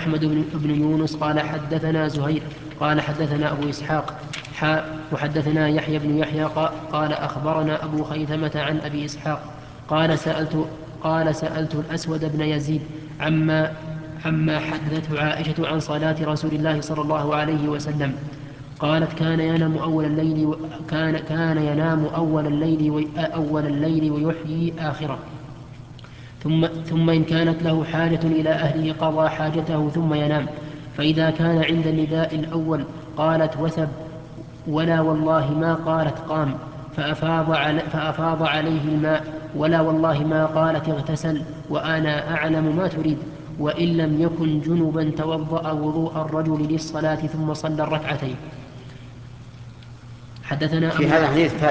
أحمد بن يونس قال حدثنا زهير قال حدثنا أبو إسحاق وحدثنا يحيى بن يحيى قال أخبرنا أبو خيثمة عن أبي إسحاق قال سألت الأسود بن يزيد عما حدثته عائشة عن صلاة رسول الله صلى الله عليه وسلم. قالت كان ينام أول الليل ويحيي آخره، ثم إن كانت له حاجة إلى أهله قضى حاجته ثم ينام، فإذا كان عند النداء الأول قالت وثب، ولا والله ما قالت قام فأفاض عليه الماء، ولا والله ما قالت اغتسل، وأنا أعلم ما تريد. وإن لم يكن جنبا توضأ وضوء الرجل للصلاة ثم صلى الركعتين. حدثنا في هذا الحديث